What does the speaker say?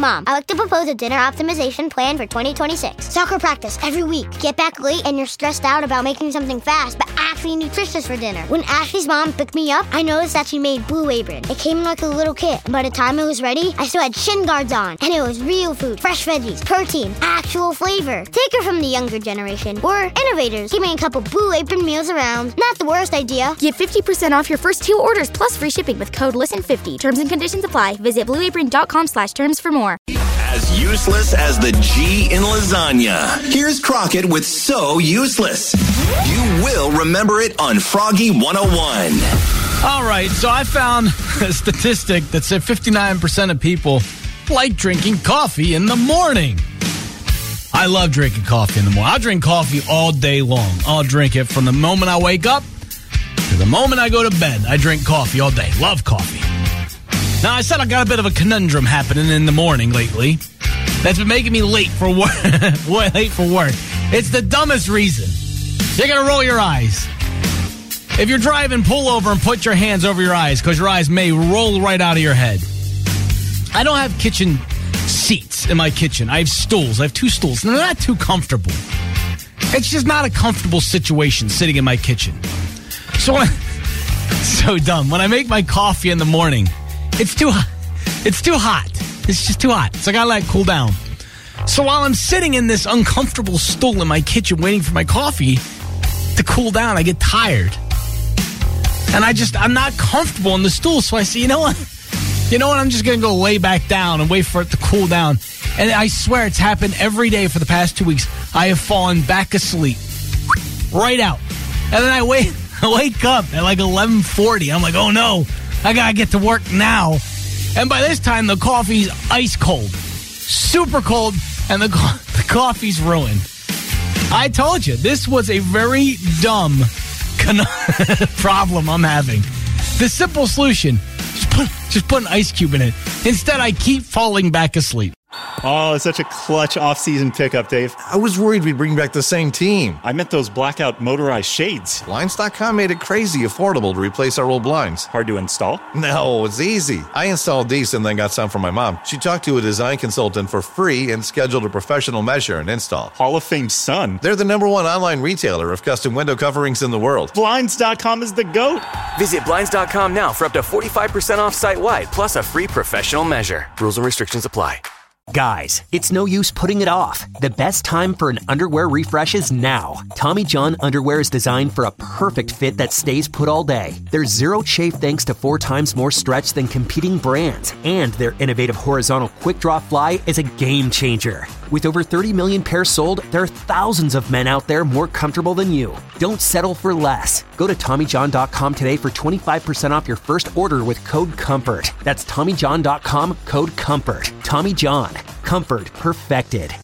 Mom, I like to propose a dinner optimization plan for 2026. Soccer practice every week. Get back late and you're stressed out about making something fast, but actually nutritious for dinner. When Ashley's mom picked me up, I noticed that she made Blue Apron. It came in like a little kit. By the time it was ready, I still had shin guards on. And it was real food, fresh veggies, protein, actual flavor. Take her from the younger generation. We're innovators, keeping a couple Blue Apron meals around. Not the worst idea. Get 50% off your first 2 orders plus free shipping with code LISTEN50. Terms and conditions apply. Visit blueapron.com/terms for more. As useless as the G in lasagna. Here's Crockett with So Useless. You will remember it on Froggy 101. All right, so I found a statistic that said 59% of people like drinking coffee in the morning. I love drinking coffee in the morning. I'll drink coffee all day long. I'll drink it from the moment I wake up to the moment I go to bed. I drink coffee all day. Love coffee. Now, I said I got a bit of a conundrum happening in the morning lately that's been making me late for work. It's the dumbest reason. You're going to roll your eyes. If you're driving, pull over and put your hands over your eyes because your eyes may roll right out of your head. I don't have kitchen seats in my kitchen. I have stools. I have 2 stools. And they're not too comfortable. It's just not a comfortable situation sitting in my kitchen. So dumb. When I make my coffee in the morning, it's too hot. It's just too hot. So I gotta let it cool down. So while I'm sitting in this uncomfortable stool in my kitchen waiting for my coffee to cool down, I get tired. And I'm not comfortable in the stool. So I say, you know what? I'm just going to go lay back down and wait for it to cool down. And I swear it's happened every day for the past 2 weeks. I have fallen back asleep. Right out. And then I wake up at like 11:40. I'm like, oh no, I got to get to work now. And by this time, the coffee's ice cold. Super cold. And the coffee's ruined. I told you, this was a very dumb problem I'm having. The simple solution, just put an ice cube in it. Instead, I keep falling back asleep. Oh, it's such a clutch off-season pickup, Dave. I was worried we'd bring back the same team. I meant those blackout motorized shades. Blinds.com made it crazy affordable to replace our old blinds. Hard to install? No, it's easy. I installed these and then got some from my mom. She talked to a design consultant for free and scheduled a professional measure and install. Hall of Fame son. They're the #1 online retailer of custom window coverings in the world. Blinds.com is the GOAT. Visit Blinds.com now for up to 45% off site-wide, plus a free professional measure. Rules and restrictions apply. Guys, it's no use putting it off. The best time for an underwear refresh is now. Tommy John underwear is designed for a perfect fit that stays put all day. There's zero chafe thanks to 4 times more stretch than competing brands. And their innovative horizontal quick draw fly is a game changer. With over 30 million pairs sold, there are thousands of men out there more comfortable than you. Don't settle for less. Go to TommyJohn.com today for 25% off your first order with code COMFORT. That's TommyJohn.com, code COMFORT. Tommy John. Comfort perfected.